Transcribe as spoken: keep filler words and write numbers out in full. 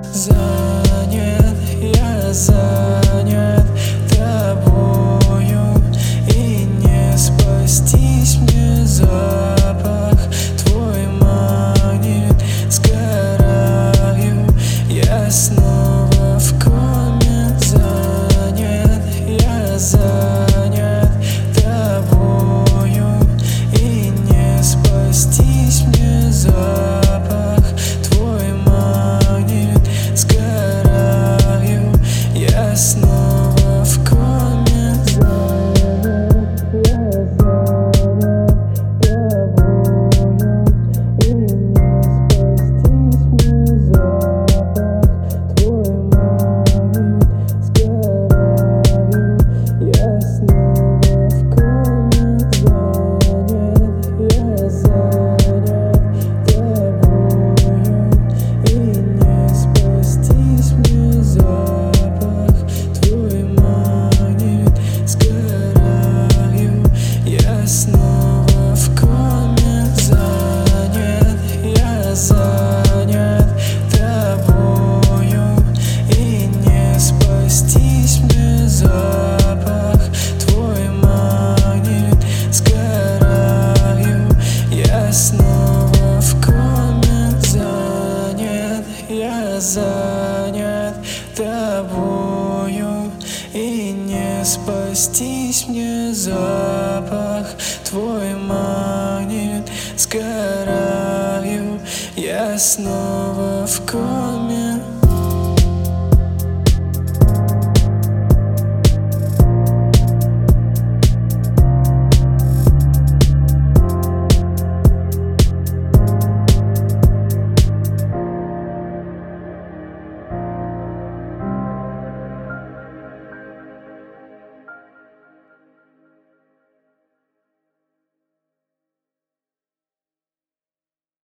Занят, я занят тобою, и не спастись мне. Запах твой манит, сгораю я снова в коме. Занят, я занят тобою, и не спастись мне. Запах твой манит, сгораю я снова в коме. Занят, я занят тобою, и не спастись мне. Запах твой манит, сгораю я снова в коме. Занят, я занят тобою, и не спастись мне. Запах твой манит, сгораю я снова в коме. Занят, я занят тобою, и не спастись мне. Запах твой манит, сгораю я снова в коме. Занят, я занят тобою, и не спастись мне. Запах твой манит, сгораю я снова в коме.